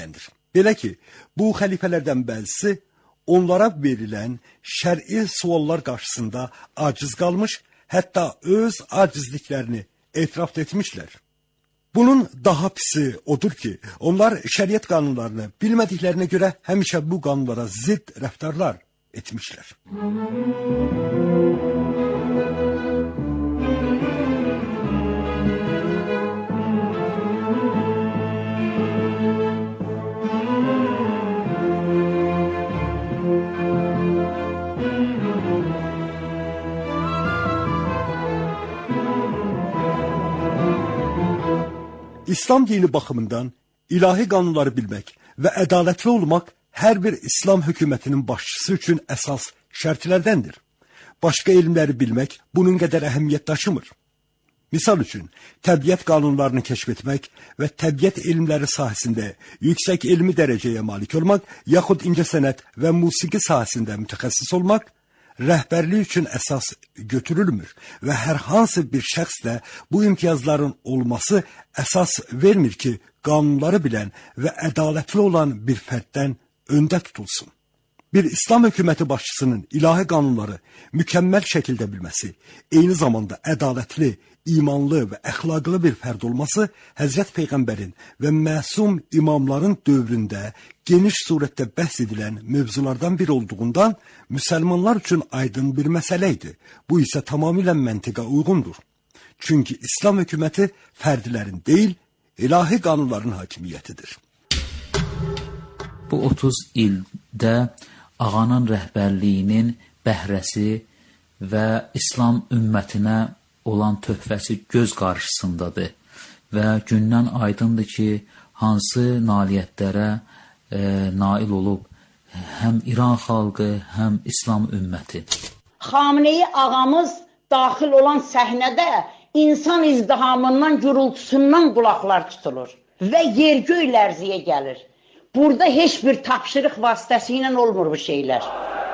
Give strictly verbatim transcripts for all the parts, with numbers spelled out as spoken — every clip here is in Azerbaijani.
Belə ki, bu xəlifələrdən bəzisi onlara verilən şər'i suallar qarşısında aciz qalmış, hətta öz acizliklərini etiraf etmişlər. Bunun daha pisi odur ki, onlar şəriət qanunlarını bilmədiklərinə görə həmişə bu qanunlara zidd rəftarlar etmişlər. İslam dini baxımından ilahi qanunları bilmək və ədalətli olmaq hər bir İslam hökumətinin başçısı üçün əsas şərtlərdəndir. Başqa elmləri bilmək bunun qədər əhəmiyyət daşımır. Misal üçün, təbiət qanunlarını kəşf etmək və təbiət elmləri sahəsində yüksək elmi dərəcəyə malik olmaq, yaxud incəsənət və musiqi sahəsində mütəxəssis olmaq, rəhbərlik üçün əsas götürülmür və hər hansı bir şəxsdə bu imtiyazların olması əsas vermir ki, qanunları bilən və ədalətli olan bir fərddən öndə tutulsun. Bir İslam hökuməti başçısının ilahi qanunları mükəmməl şəkildə bilməsi, eyni zamanda ədalətli, imanlı və əxlaqlı bir fərd olması Həzrət Peyğəmbərin və məsum imamların dövründə geniş surətdə bəhs edilən mövzulardan biri olduğundan müsəlmanlar üçün aydın bir məsələ idi. Bu isə tamamilə məntiqə uyğundur. Çünki İslam hökuməti fərdlərin deyil, ilahi qanunların hakimiyyətidir. Bu otuz ildə ağanın rəhbərliyinin bəhrəsi və İslam ümmətinə olan töhfəsi göz qarşısındadır və gündən aydındır ki, hansı nailiyyətlərə e, nail olub həm İran xalqı, həm İslam ümməti. Xameneyi ağamız daxil olan səhnədə insan izdihamından, gürültüsündən qulaqlar tutulur və yer göy lərziyə gəlir. Burada heç bir tapşırıq vasitəsilə olmur bu şeylər.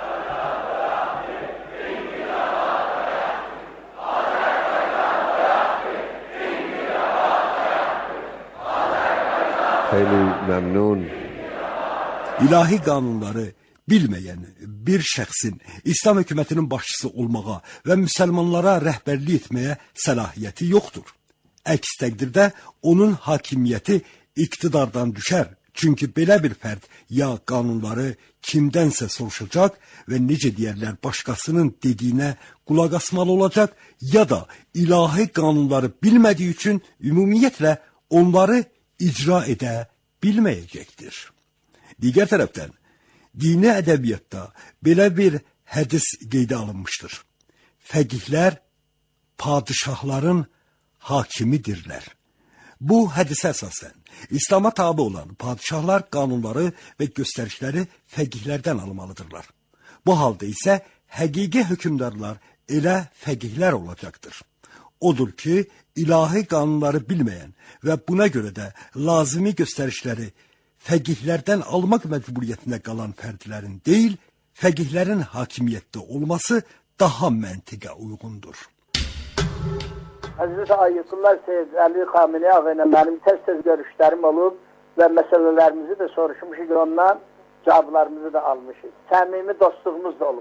Xeyli məmnun. İlahi qanunları bilməyən bir şəxsin İslam hökumətinin başçısı olmağa və müsəlmanlara rəhbərlik etməyə səlahiyyəti yoxdur. Əks təqdirdə onun hakimiyyəti iqtidardan düşər. Çünki belə bir fərd ya qanunları kimdənsə soruşacaq və necə deyərlər başqasının dediyinə qulaq asmalı olacaq, ya da ilahi qanunları bilmədiyi üçün ümumiyyətlə onları icra edə bilməyəcəkdir. Digər tərəfdən, dini ədəbiyyatda belə bir hədis qeydə alınmışdır. Fəqihlər padişahların hakimidirlər. Bu hədisə əsasən İslama tabe olan padişahlar qanunları və göstərişləri fəqihlərdən almalıdırlar. Bu halda isə həqiqi hökümdarlar elə fəqihlər olacaqdır. Odur ki, ilahi qanunları bilməyən və buna görə də lazımi göstərişləri fəqihlərdən almaq məcburiyyətinə qalan fərdlərin deyil, fəqihlərin hakimiyyətdə olması daha məntiqə uyğundur. Həzrət Ayətullah Seyyid Əli Xameneyi ağa ilə mənim tez-tez görüşlərim olub və məsələlərimizi də soruşmuşuq, ondan cavablarımızı da almışıq. Səmimi dostluğumuz da olub.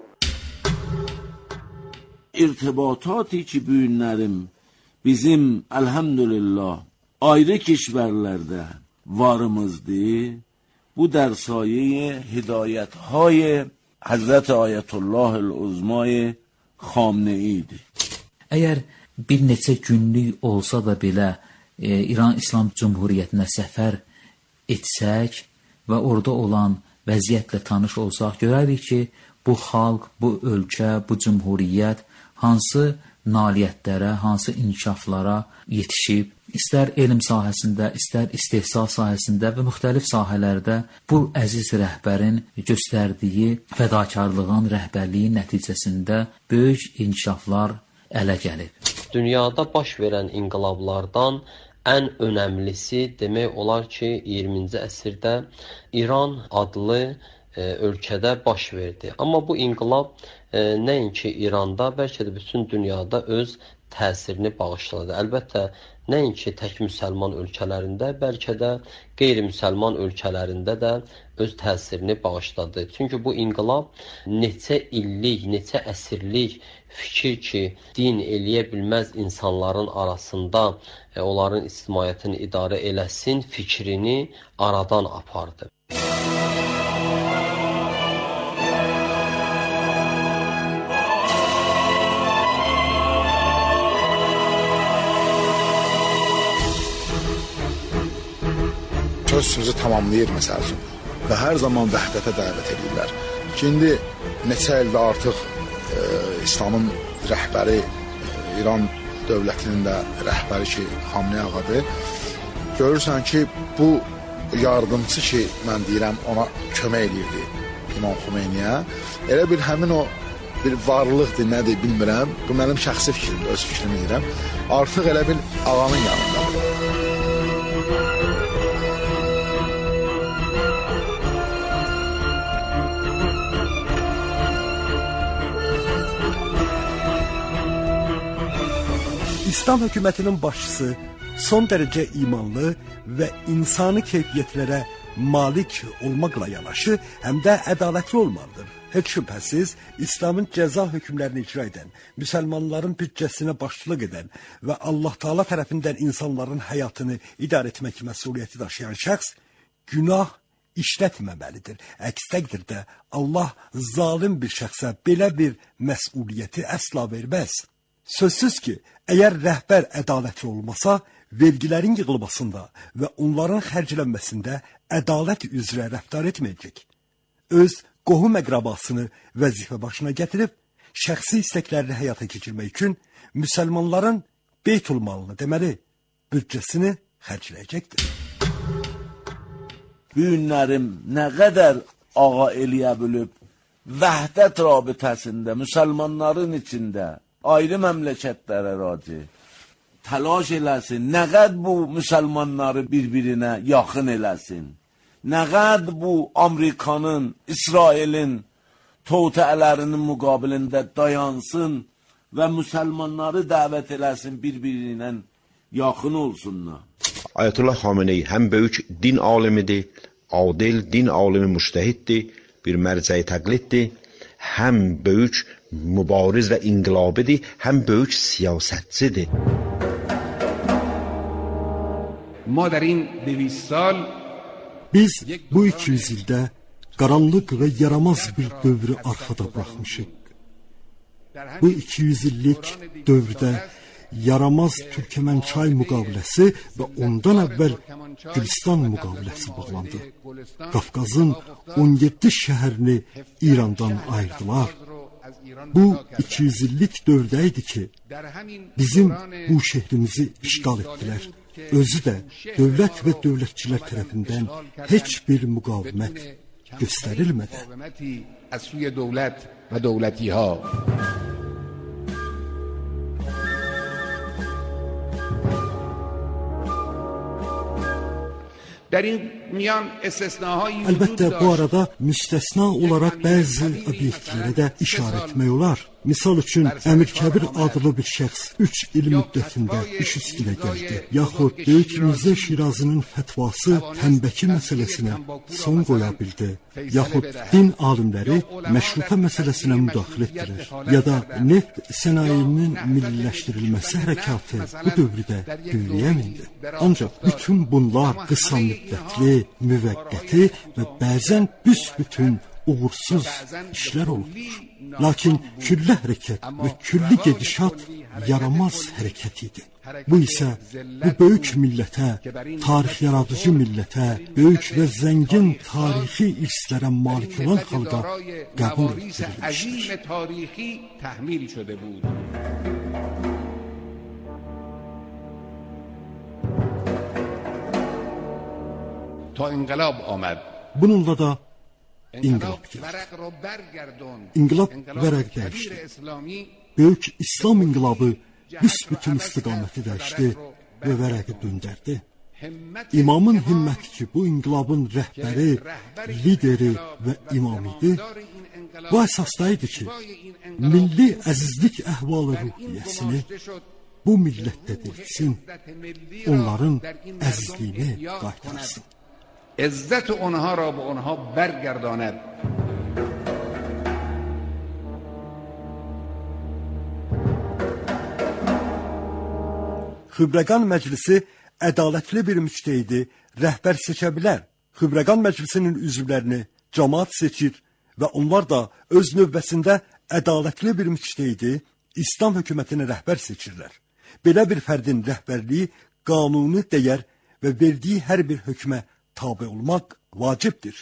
İrtibatati ki büyünlərim bizim elhamdülillah ayrı keşverlərdə varımızdır. Bu dərsayəyə hidayəthay Həzrət Ayətullah Uzmay Xameneyidir. Əgər bir neçə günlük olsa da belə e, İran İslam Cumhuriyyətinə səfər etsək və orada olan vəziyyətlə tanış olsaq, görərik ki, bu xalq, bu ölkə, bu cumhuriyyət hansı nailiyyətlərə, hansı inkişaflara yetişib, istər elm sahəsində, istər istehsal sahəsində və müxtəlif sahələrdə bu əziz rəhbərin göstərdiyi fədakarlığın, rəhbərliyin nəticəsində böyük inkişaflar ələ gəlib. Dünyada baş verən inqilablardan ən önəmlisi demək olar ki, iyirminci əsrdə İran adlı e, ölkədə baş verdi. Amma bu inqilab e, nəinki İranda, bəlkə də bütün dünyada öz təsirini bağışladı. Əlbəttə, nəinki tək müsəlman ölkələrində, bəlkə də qeyri-müsəlman ölkələrində də öz təsirini bağışladı. Çünki bu inqilab neçə illik, neçə əsrlik fikir ki, din eləyə bilməz insanların arasında e, onların ictimaiyyətini idarə eləsin fikrini aradan apardı. Söz sözü tamamlayır məsəl üçün və hər zaman vəhdətə dəvət edirlər. Ki, indi neçə ildə artıq e, İslamın rəhbəri, e, İran dövlətinin də rəhbəri ki, Xamenei ağadır. Görürsən ki, bu yardımçı ki, mən deyirəm, ona kömək edirdi İmam Xomeyniyə. Elə bir həmin o bir varlıqdır, nədir bilmirəm. Bu mənim şəxsi fikrimdir, öz fikrimi deyirəm. Artıq elə bir ağanın yanındadır. İslam hökumətinin başçısı son dərəcə imanlı və insani keyfiyyətlərə malik olmaqla yanaşı, həm də ədalətli olmalıdır. Heç şübhəsiz, İslamın cəza hökmlərini icra edən, müsəlmanların büdcəsinə başçılıq edən və Allah Taala tərəfindən insanların həyatını idarə etmək məsuliyyəti daşıyan şəxs günah işlətməməlidir. Əks təqdirdə Allah zalim bir şəxsə belə bir məsuliyyəti əsla verməz. Sözsüz ki, əgər rəhbər ədalətli olmasa, vergilərin yığılmasında və onların xərclənməsində ədalət üzrə rəftar etməyəcək. Öz qohum əqrabasını vəzifə başına gətirib, şəxsi istəklərini həyata keçirmək üçün müsəlmanların beytulmalını, deməli, büdcəsini xərcləyəcəkdir. Bu günlərim nə qədər ağa eləyə bilib, vəhdət rabitəsində, müsəlmanların içində, ayrı məmləkətlərə raci təlaş eləsin, nə qəd bu müsəlmanları bir-birinə yaxın eləsin, nə qəd bu Amerikanın, İsrailin totələrinin müqabilində dayansın və müsəlmanları dəvət eləsin, bir-birinə yaxın olsunlar. Ayətullah Xamenei həm böyük din alimidir, adil din alimi müştəhiddir, bir mərcəyi təqliddir, həm böyük mübariz və inqilabidir, həm böyük siyasətçidir. Biz bu iki yüz ildə qaranlıq və yaramaz bir dövrü arxada buraxmışıq. Bu iki yüz illik dövrdə yaramaz Türkmençay müqaviləsi və ondan əvvəl Gülistan müqaviləsi bağlandı. Qafqazın on yeddi şəhərini İrandan ayırdılar. Bu iki yüz illik dövrdə idi ki, bizim bu şehrimizi işgal etdilər. Özü də dövlət və dövlətçilər tərəfindən heç bir müqavimət göstərilmədi. Əlbəttə, bu arada müstəsna olaraq bəzi obyektlərə də işarə etmək olar. Misal üçün, Əmir Kəbir adlı bir şəxs üç il müddətində iş üstünə gəldi. Yaxud Böyük Mirzə Şirazinin fətvası tənbəki məsələsinə son qoya bildi. Yaxud din alimləri məşrutə məsələsinə müdaxilə etdirir. Ya da neft sənayinin milliləşdirilməsi hərəkatı bu dövrdə dünyaya mindi. Ancaq bütün bunlar qısa müddətli, müvəqqəti və bəzən büsbütün uğursuz işlər olubdur. Lakin külli hərəkət və külli gedişat yaramaz hərəkət idi. Bu isə bu böyük millətə, tarix yaradıcı millətə, böyük və zəngin tarixi irslərə malik olan xalqa qəbul edilmişdir. Bununla da İnqilab gəlir. İnqilab vərəq dəyişdi. Böyük İslam inqilabı büsbütün istiqaməti dəyişdi və vərəqi döndərdi. İmamın himməti ki, bu inqilabın rəhbəri, lideri və imamı idi, bu əsasda idi ki, milli əzizlik əhvalı ruhiyyəsini bu millətdə dirilsin, onların əzizliyini qaytarsın. عزت آنها را به آنها برگرداند. Xübrəqan Məclisi ədalətli bir müctəhidi rəhbər seçə bilər. Xübrəqan Məclisinin üzvlərini cəmaət seçir və onlar da öz növbəsində ədalətli bir müctəhidi İslam hökumətinə rəhbər seçirlər. Belə bir fərdin rəhbərliyi qanuni dəyər və verdiyi hər bir hökmə tabe olmaq vacibdir.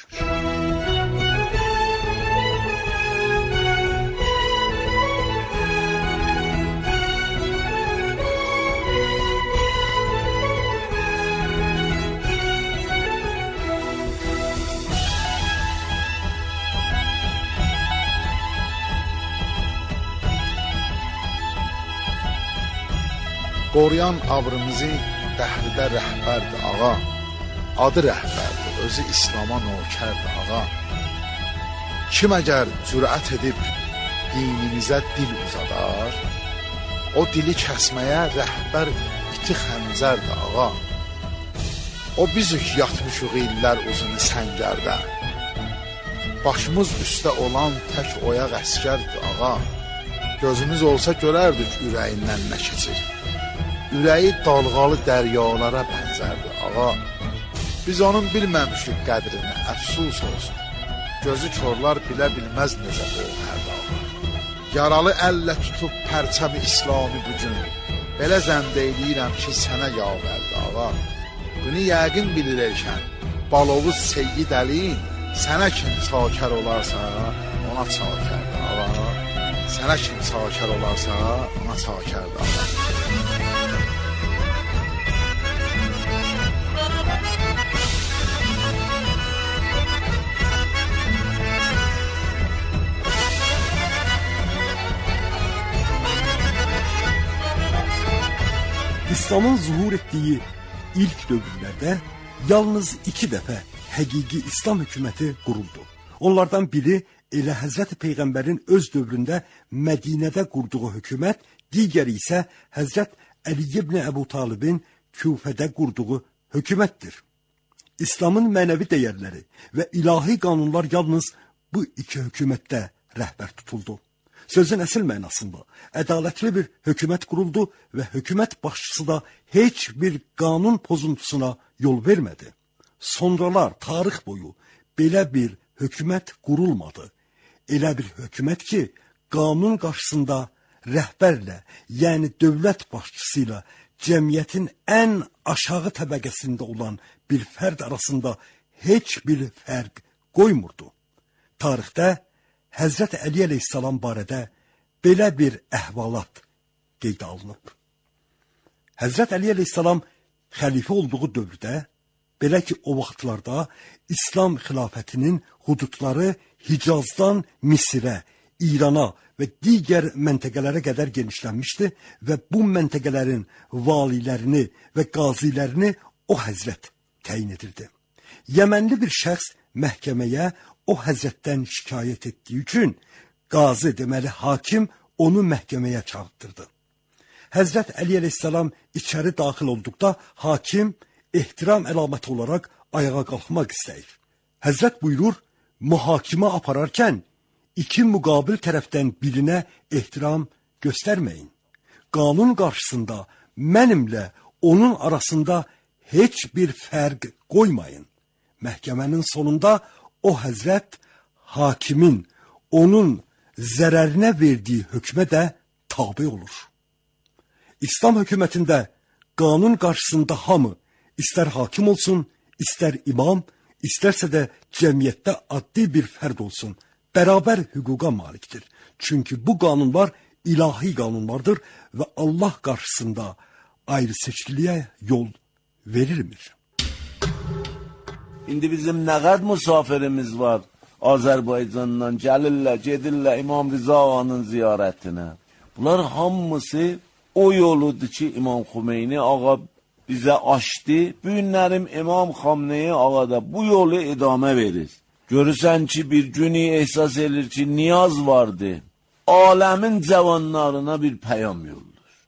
Qoruyan abrımızı dəhridə rəhbərdir ağa. Adı rəhbərdir, özü İslama nökərdir ağa. Kim əgər cürət edib dinimizə dil uzadar, o dili kəsməyə rəhbər iti xəncərdir ağa. O bizük yatmışıq illər uzunu səngərdə. Başımız üstə olan tək oyaq əskərdir ağa. Gözümüz olsa görərdik ürəyindən nə keçir. Ürəyi dalğalı dəryalara bənzərdir ağa. Biz onun bilməmişik qədrini, əfsus olsun. Gözü korlar bilə bilməz necə boğərdi ağa. Yaralı əllə tutub pərçəmi İslami bugün, belə zənd eyləyirəm ki, sənə yavərdi ağa. Bunu yəqin bilir erkən, Balovuz Seyyid Əli, sənə kim çakər olarsa, ona çakərdi ağa. Sənə kim çakər olarsa, ona çakərdi ağa. İslamın zuhur etdiyi ilk dövrlərdə yalnız iki dəfə həqiqi İslam hökuməti quruldu. Onlardan biri elə Həzrəti Peyğəmbərin öz dövründə Mədinədə qurduğu hökumət, digəri isə Həzrət Əli ibn Əbu Talibin Küfədə qurduğu hökumətdir. İslamın mənəvi dəyərləri və ilahi qanunlar yalnız bu iki hökumətdə rəhbər tutuldu. Sözün əsl mənasında ədalətli bir hökumət quruldu və hökumət başçısı da heç bir qanun pozuntusuna yol vermədi. Sonralar tarix boyu belə bir hökumət qurulmadı. Elə bir hökumət ki, qanun qarşısında rəhbərlə, yəni dövlət başçısı ilə cəmiyyətin ən aşağı təbəqəsində olan bir fərd arasında heç bir fərq qoymurdu. Tarixdə Həzrət Əli əleyhissalam barədə belə bir əhvalat qeydə alınıb. Həzrət Əli əleyhissalam xəlifə olduğu dövrdə, belə ki o vaxtlarda İslam xilafətinin hududları Hicazdan Misirə, İrana və digər məntəqələrə qədər genişlənmişdi və bu məntəqələrin valilərini və qazilərini o həzrət təyin edirdi. Yəmənli bir şəxs məhkəməyə o həzrətdən şikayət etdiyi üçün qazi, deməli hakim onu məhkəməyə çağırtdırdı. Həzrət Əli əleyhissalam içəri daxil olduqda hakim ehtiram əlaməti olaraq ayağa qalxmaq istəyir. Həzrət buyurur, mühakimə apararkən iki müqabil tərəfdən birinə ehtiram göstərməyin. Qanun qarşısında mənimlə onun arasında heç bir fərq qoymayın. Məhkəmənin sonunda o həzrət hakimin onun zərərinə verdiyi hökmə də tabe olur. İslam hökumətində qanun qarşısında hamı, istər hakim olsun, istər imam, istərsə də cəmiyyətdə addi bir fərd olsun, bərabər hüquqa malikdir. Çünki bu qanunlar ilahi qanunlardır və Allah qarşısında ayrı seçkiliyə yol verilmir. İndi bizim nə qədər müsafirimiz var Azərbaycandan, gəlirlər, gedirlər İmam Rıza ağanın ziyarətinə. Bunlar hamısı o yoludur ki, İmam Xümeyni ağa bizə açdı. Bu günlərim İmam Xamneyi ağa da bu yolu idamə verir. Görürsən ki, bir günü ehsas edir ki, niyaz vardı. Aləmin cavanlarına bir pəyam yoldur.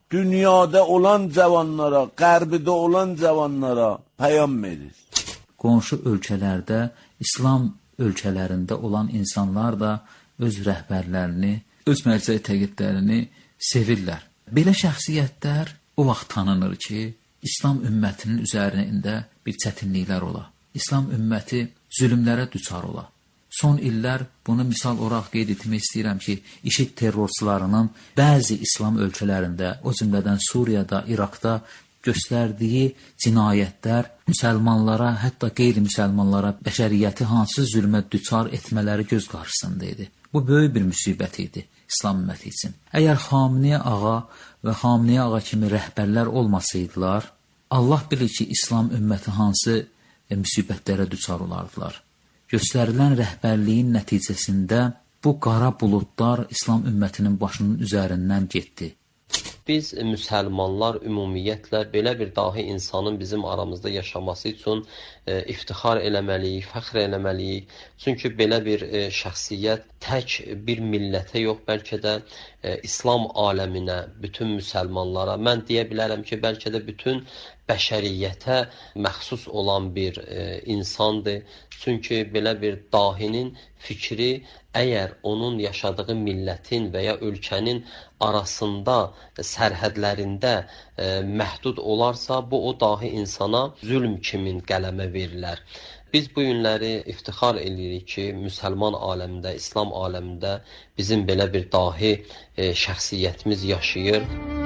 dünyada olan cavanlara, qərbdə olan cavanlara pəyam verir. Qonşu ölkələrdə, İslam ölkələrində olan insanlar da öz rəhbərlərini, öz mərcəi təqidlərini sevirlər. Belə şəxsiyyətlər o vaxt tanınır ki, İslam ümmətinin üzərində bir çətinliklər ola. İslam ümməti zülmlərə düçar ola. Son illər bunu misal olaraq qeyd etmək istəyirəm ki, IŞİD terrorçularının bəzi İslam ölkələrində, o cümlədən Suriyada, İraqda göstərdiyi cinayətlər müsəlmanlara, hətta qeyri-müsəlmanlara bəşəriyyəti hansı zülmə düçar etmələri göz qarşısında idi. Bu böyük bir müsibət idi İslam ümməti üçün. Əgər Xamenei ağa və Xamenei ağa kimi rəhbərlər olmasaydılar, Allah bilir ki, İslam ümməti hansı müsibətlərə düçar olardılar. Göstərilən rəhbərliyin nəticəsində bu qara buludlar İslam ümmətinin başının üzərindən getdi. Biz müsəlmanlar ümumiyyətlə belə bir dahi insanın bizim aramızda yaşaması üçün e, iftixar eləməliyik, fəxr eləməliyik. Çünki belə bir e, şəxsiyyət tək bir millətə yox, bəlkə də e, İslam aləminə, bütün müsəlmanlara, mən deyə bilərəm ki, bəlkə də bütün bəşəriyyətə məxsus olan bir e, insandır. Çünki belə bir dahinin fikri əgər onun yaşadığı millətin və ya ölkənin arasında, sərhədlərində e, məhdud olarsa, bu o dahi insana zülm kimin qələmə verilər. Biz bu günləri iftixar edirik ki, müsəlman aləmində, İslam aləmində bizim belə bir dahi e, şəxsiyyətimiz yaşayır.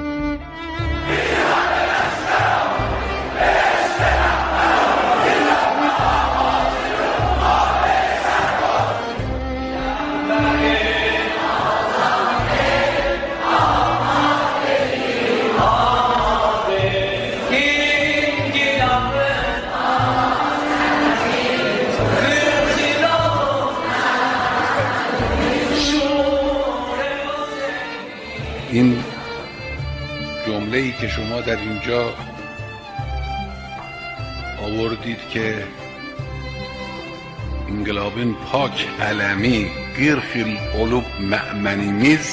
این جمله‌ای که شما در اینجا آوردید که انقلابın پاک علمی قرخ القلوب مأمنimiz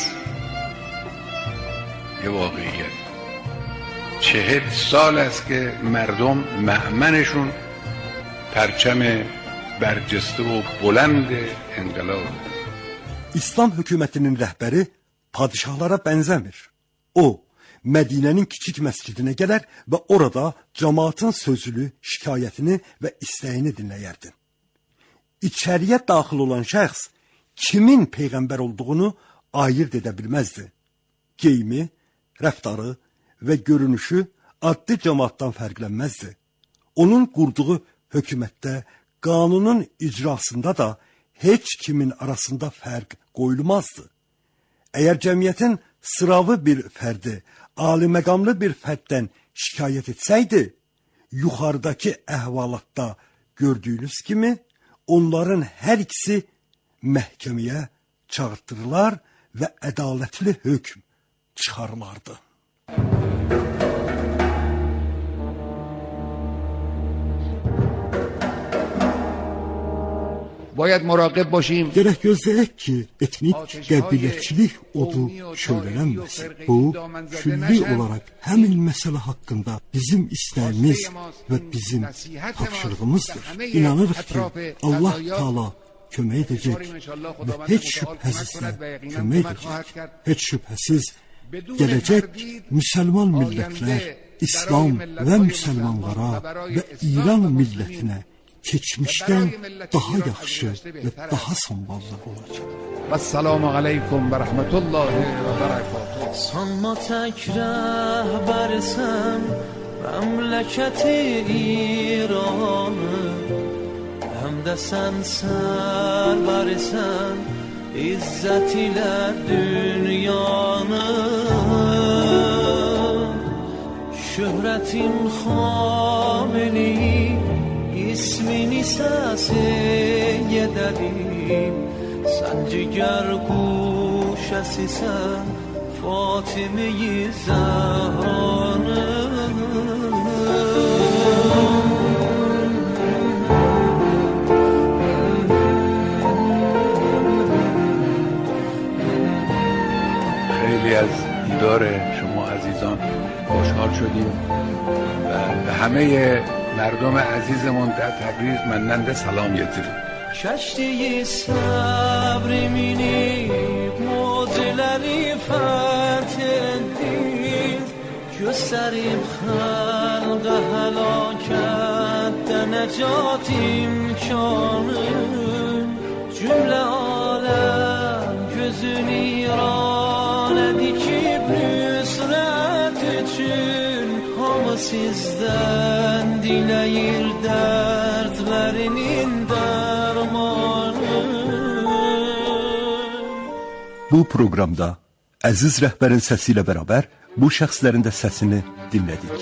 یه واقعیت. چهل سال است که مردم مأمنشون پرچم برجسته و بلند انقلاب. İslam hökumətinin rəhbəri padişahlara bənzəmir. O, Mədinənin kiçik məscidinə gələr və orada cəmaatın sözünü, şikayətini və istəyini dinləyərdi. İçəriyə daxil olan şəxs kimin peyğəmbər olduğunu ayırt edə bilməzdi. Geyimi, rəftarı və görünüşü adlı cəmaatdan fərqlənməzdi. Onun qurduğu hökumətdə, qanunun icrasında da heç kimin arasında fərq qoyulmazdı. Əgər cəmiyyətin sıravi bir fərdi, aliməqamlı bir fərddən şikayət etsəydi, yuxarıdakı əhvalatda gördüyünüz kimi, onların hər ikisi məhkəməyə çağırtdırılar və ədalətli hökm çıxarılardı. باید مراقب باشیم. Gərək gözləyək ki, etnik qəbilətçilik odu şöylənməsin. Bu, külli olaraq həmin məsələ haqqında bizim istəyimiz və bizim tapşırığımızdır. İnanırıq ki, Allah Taala kömək edəcək və heç şübhəsizlə kömək edəcək. Heç şübhəsiz gələcək müsəlman millətlər, İslam və müsəlmanlara və İran millətinə keçmişdən daha yaxşı və daha samballı olacaq. Vəssalamu aleykum və rəhmətullahi və bərəkatuhu. Sanma tək rəhbərsən məmləkəti İranı, həm də sən sərvərsən izzət ilə dünyanı. Şöhrətin Xamenei İsmini səsiyə dəlim, sən cigər quşəsisən Fatime-i Zəhranı. خیلی از دیدار شما عزیزان همه مردم عزیزمون در تبریز مننده سلام گetirin. کشتی صبر minib موجleri فتح دید gösterim خلق هلاکت نجات imkanı cümle alem gözün iran dikib nüsret için hamı sizden dileyir dertlerinin dermanı. Bu proqramda əziz rəhbərin səsi ilə bərabər bu şəxslərin də səsini dinlədik.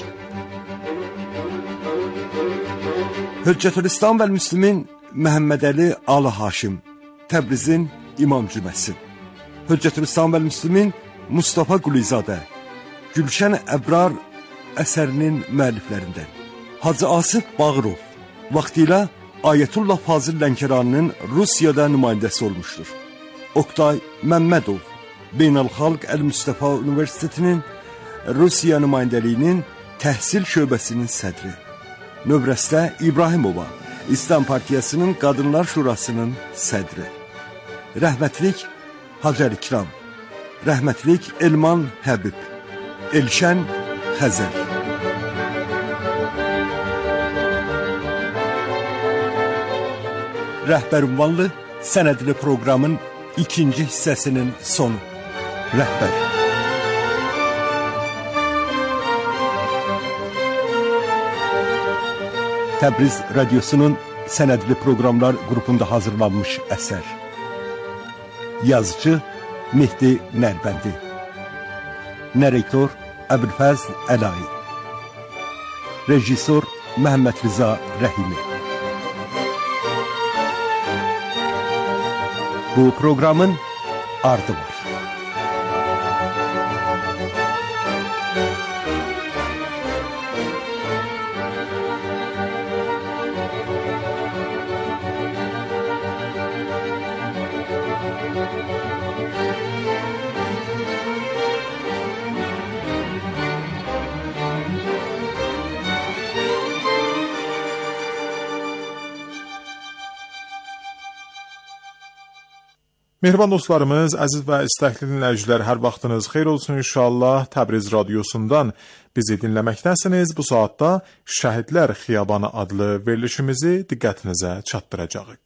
Hüccətülislam və Müslümin Məhəmməd Əli Alı Haşim, Təbrizin İmam Cüməsi. Hüccətülislam və Müslümin Mustafa Qulizadə, Gülşən Əbrar əsərinin müəlliflərindən. Hacı Asif Bağırov, vaxtilə Ayətullah Fazil Lənkəranının Rusiyada nümayəndəsi olmuşdur. Oktay Məmmədov, Beynəlxalq Əl-Müstəfa Universitetinin Rusiya nümayəndəliyinin təhsil şöbəsinin sədri. Növrəstə İbrahimova, İslam Partiyasının Qadınlar Şurasının sədri. Rəhmətlik Hacər İkram, rəhmətlik Elman Həbib, Elşən Xəzər. Rəhbər ünvanlı sənədli proqramın ikinci hissəsinin sonu. Rəhbər. Təbriz Radyosunun sənədli proqramlar qrupunda hazırlanmış əsər. Yazıcı Mehdi Nərbəndi. Narrator Əbülfəzl Əlayi. Rejissor Məhəmməd Rıza Rəhimi. Bu proqramın ardı var. Mehriban dostlarımız, əziz və istəkli dinləyicilər, hər vaxtınız xeyir olsun inşallah. Təbriz Radyosundan bizi dinləməkdəsiniz. Bu saatda Şəhidlər Xiyabanı adlı verilişimizi diqqətinizə çatdıracağıq.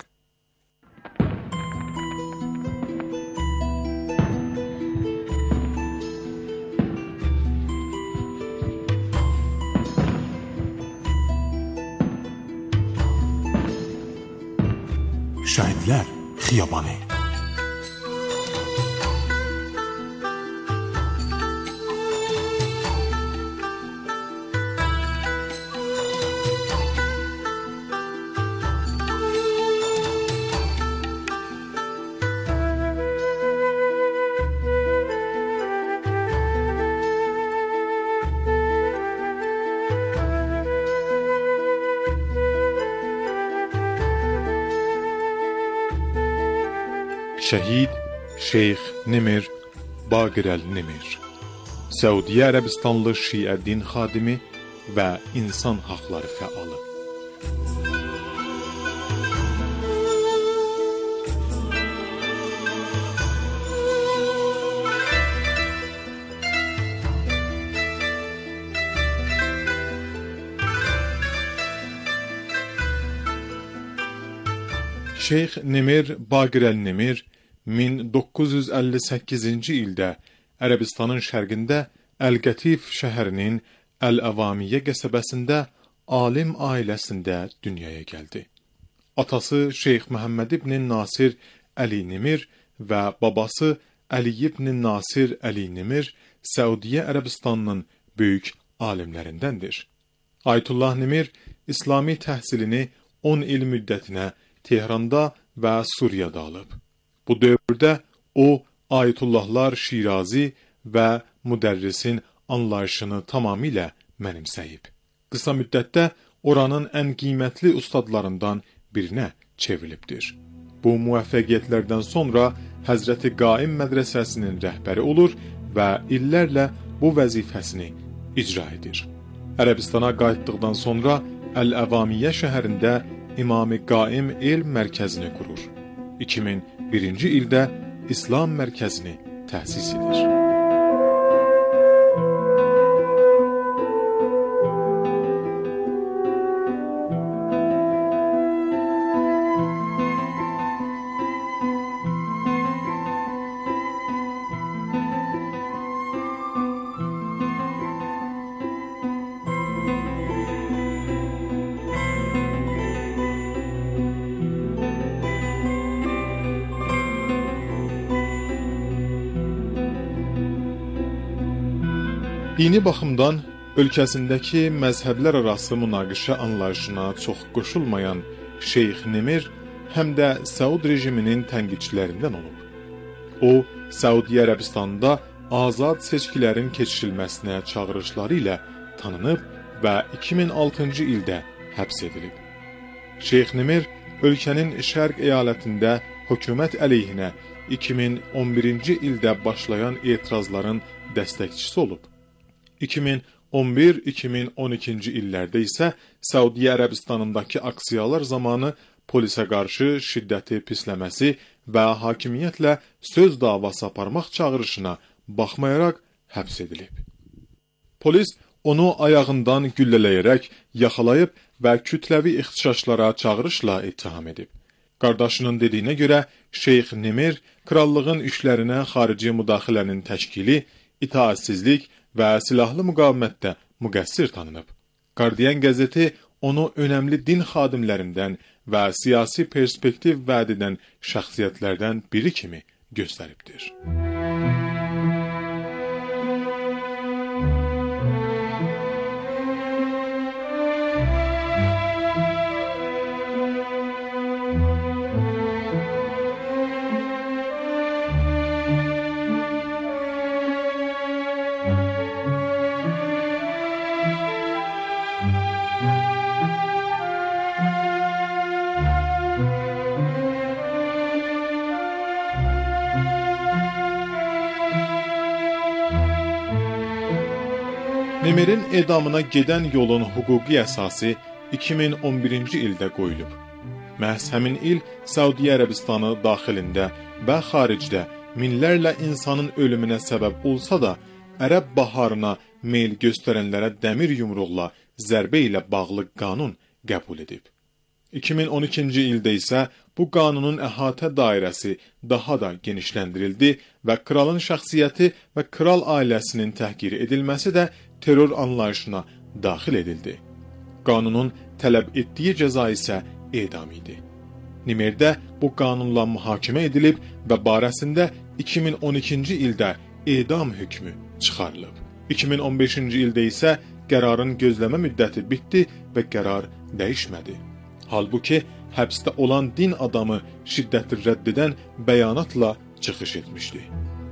Şəhidlər Xiyabanı. Şəhid Şeyx Nimir Baqirəl Nimir, Səudiyyə Ərəbistanlı Şiə din xadimi və insan haqları fəalı. Şeyx Nimir Baqirəl Nimir min doqquz yüz əlli səkkizinci ildə Ərəbistanın şərqində Əl-Qətif şəhərinin Əl-Əvamiyyə qəsəbəsində alim ailəsində dünyaya gəldi. Atası Şeyx Məhəmməd ibn Nasir Əli Nimir və babası Əli ibn Nasir Əli Nimir Səudiyyə Ərəbistanının böyük alimlərindəndir. Ayətullah Nimir İslami təhsilini on il müddətinə Tehranda və Suriyada alıb. Bu dövrdə o, Ayətullahlar Şirazi və müdərrisin anlayışını tamamilə mənimsəyib. Qısa müddətdə oranın ən qiymətli ustadlarından birinə çevrilibdir. Bu müvəffəqiyyətlərdən sonra Həzrəti Qaim mədrəsəsinin rəhbəri olur və illərlə bu vəzifəsini icra edir. Ərəbistana qayıtdıqdan sonra Əl-Əvamiyyə şəhərində İmam-ı Qaim Elm Mərkəzini qurur. iki min birinci ildə İslam Mərkəzini təsis edir. Dini baxımdan ölkəsindəki məzhəblər arası münaqişə anlayışına çox qoşulmayan Şeyx Nimir həm də Səud rejiminin tənqidçilərindən olub. O, Səudiyyə Ərəbistanında azad seçkilərin keçirilməsinə çağırışları ilə tanınıb və iki min altıncı ildə həbs edilib. Şeyx Nimir ölkənin şərq əyalətində hökumət əleyhinə iki min on birinci ildə başlayan etirazların dəstəkçisi olub. iki min on bir iki min on ikinci illərdə isə Səudiyyə Ərəbistanındakı aksiyalar zamanı polisə qarşı şiddəti pisləməsi və hakimiyyətlə söz davası aparmaq çağırışına baxmayaraq həbs edilib. Polis onu ayağından güllələyərək yaxalayıb və kütləvi ixtişaşlara çağırışla ittiham edib. Qardaşının dediyinə görə Şeyx Nimir krallığın işlərinə xarici müdaxilənin təşkili, itaatsizlik və silahlı müqavimətdə müqəssir tanınıb. Qardiyan qəzeti onu önəmli din xadimlərindən və siyasi perspektiv vəd edən şəxsiyyətlərdən biri kimi göstəribdir. Nimir'in edamına gedən yolun hüquqi əsası iki min on birinci ildə qoyulub. Məhz həmin il Səudiyyə Ərəbistanı daxilində və xaricdə minlərlə insanın ölümünə səbəb olsa da, Ərəb baharına meyl göstərənlərə dəmir yumruqla zərbə ilə bağlı qanun qəbul edib. iki min on ikinci ildə isə bu qanunun əhatə dairəsi daha da genişləndirildi və kralın şəxsiyyəti və kral ailəsinin təhqir edilməsi də terror anlayışına daxil edildi. Qanunun tələb etdiyi cəza isə edam idi. Nimerdə bu qanunla mühakimə edilib və barəsində iki min on ikinci ildə edam hökmü çıxarılıb. iki min on beşinci ildə isə qərarın gözləmə müddəti bitdi və qərar dəyişmədi. Halbuki həbsdə olan din adamı şiddəti rədd edən bəyanatla çıxış etmişdi.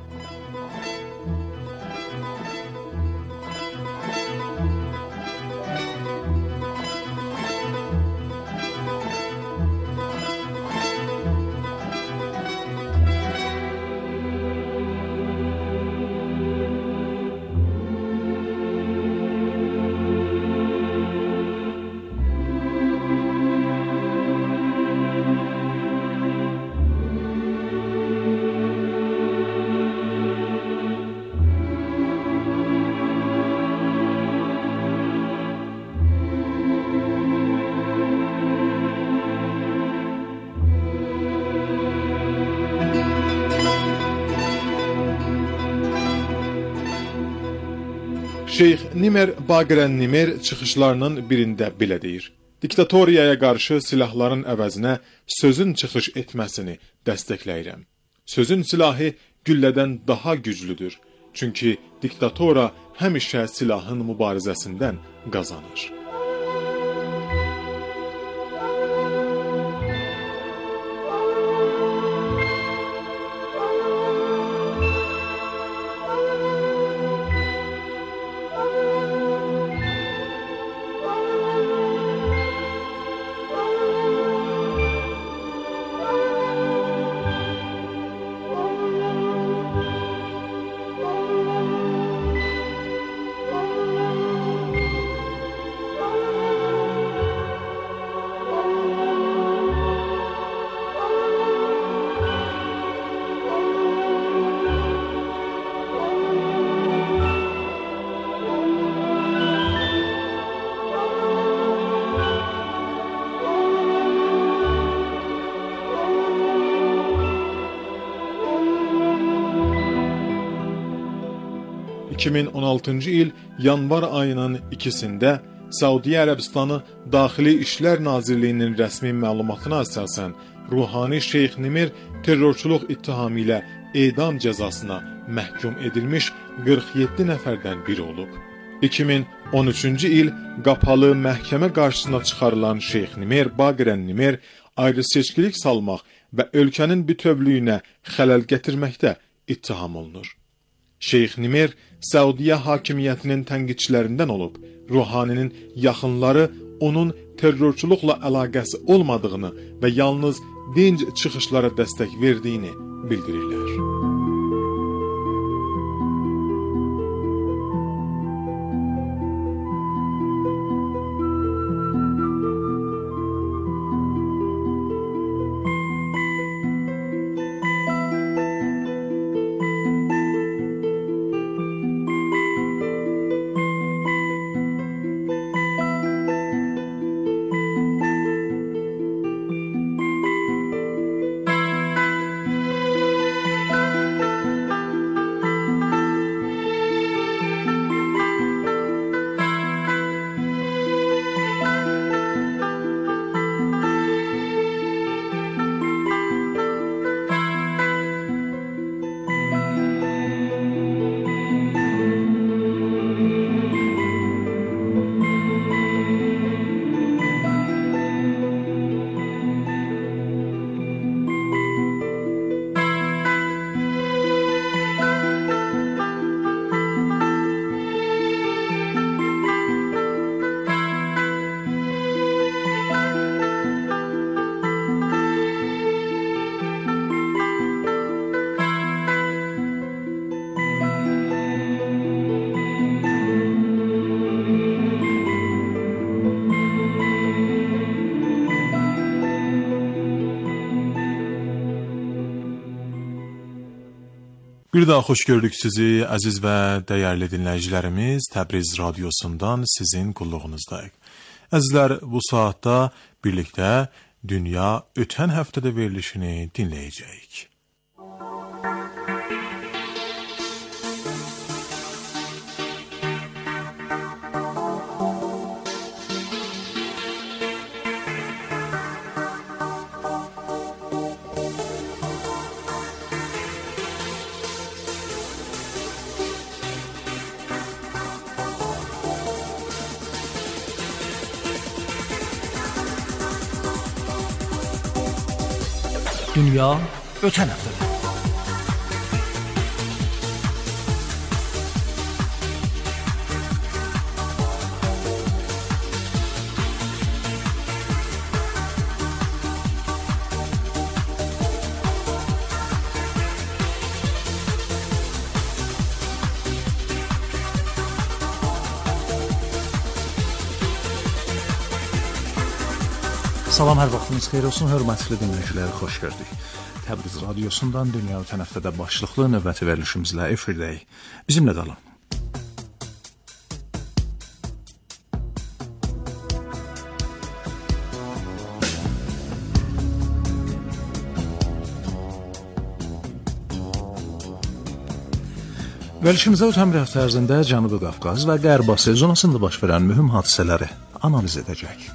Şeyx Nimer Baqirən Nimer çıxışlarının birində belə deyir: Diktatoriyaya qarşı silahların əvəzinə sözün çıxış etməsini dəstəkləyirəm. Sözün silahı güllədən daha güclüdür. Çünki diktatora həmişə silahın mübarizəsindən qazanır. iki min on altıncı il yanvar ayının ikisində Səudiyyə Ərəbistanı Daxili İşlər Nazirliyinin rəsmi məlumatına əsasən Ruhani Şeyx Nimir terrorçuluq ittihamı ilə edam cəzasına məhkum edilmiş qırx yeddi nəfərdən biri olub. iki min on üçüncü il qapalı məhkəmə qarşısına çıxarılan Şeyx Nimir, Baqirən Nimir ayrı seçkilik salmaq və ölkənin bütövlüyünə xələl gətirməkdə ittiham olunur. Şeyx Nimir Səudiyyə hakimiyyətinin tənqidçilərindən olub, Ruhaninin yaxınları onun terrorçuluqla əlaqəsi olmadığını və yalnız dinc çıxışlara dəstək verdiyini bildirirlər. Bir daha xoş gördük sizi, əziz və dəyərli dinləyicilərimiz. Təbriz radiosundan sizin qulluğunuzdayıq. Əzizlər, bu saatda birlikdə Dünya ötən həftədə verilişini dinləyəcəyik. Dünya ötən həftədə. Salam, hər vaxtınız xeyir olsun, hörmətli dinləyiciləri, xoş gördük. Təbriz radiosundan Dünya ötən həftədə başlıqlı növbəti verilişimizlə efirdəyik. Bizimlə qalın. Verilişimizə ötən bir həftə ərzində Cənubi Qafqaz və Qərb Asiya zonasında baş verən mühüm hadisələri analiz edəcək.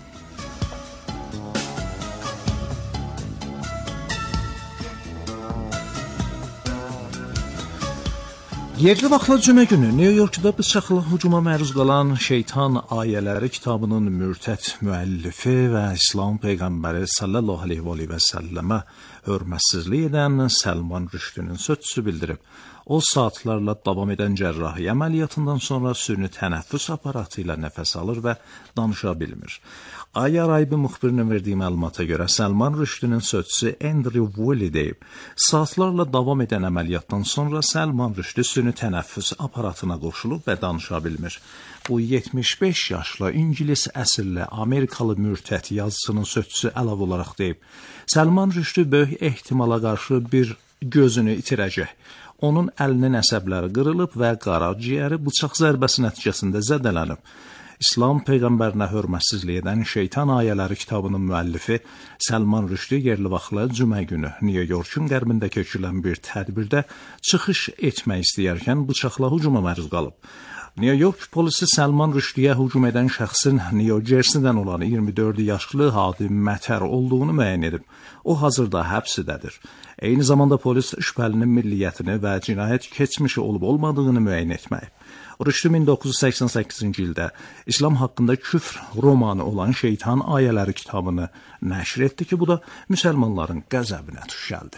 Yerli vaxtla cümə günü New Yorkda bıçaqlı hücuma məruz qalan Şeytan Ayələri kitabının mürtəd müəllifi və İslam Peyğəmbəri sallallahu aleyhi və səlləmə hörmətsizlik edən Səlman Rüşdünün sözçüsü bildirib, o saatlarla davam edən cərrahi əməliyyatından sonra süni tənəffüs aparatı ilə nəfəs alır və danışa bilmir. Ay Araybi müxbirinin verdiyi məlumata görə Səlman Rüşdünün sözçüsü Andrew Woolley deyib, saatlarla davam edən əməliyyatdan sonra Səlman Rüşdü süni tənəffüs aparatına qoşulub və danışa bilmir. Bu yetmiş beş yaşlı İngilis əsilli Amerikalı mürtəd yazısının sözçüsü əlavə olaraq deyib, Səlman Rüşdü böyük ehtimala qarşı bir gözünü itirəcək. Onun əlinin əsəbləri qırılıb və qaraciyəri bıçaq zərbəsi nəticəsində zədələnib. İslam peyğəmbərinə hörmətsizlik edən Şeytan ayələri kitabının müəllifi Səlman Rüşdü yerli vaxtla cümə günü New Yorkun qərbində keçirilən bir tədbirdə çıxış etmək istəyərkən bıçaqla hücuma məruz qalıb. New York polisi Səlman Rüşdüyə hücum edən şəxsin New Jersey-dən olan iyirmi dörd yaşlı Hadi Mətər olduğunu müəyyən edib. O hazırda həbsdədir. Eyni zamanda polis şübhəlinin milliyyətini və cinayət keçmişi olub-olmadığını müəyyən etməyib. Rüşdü min doqquz yüz səksən səkkizinci ildə İslam haqqında küfr romanı olan Şeytan ayələri kitabını nəşr etdi ki, bu da müsəlmanların qəzəbinə tuş gəldi.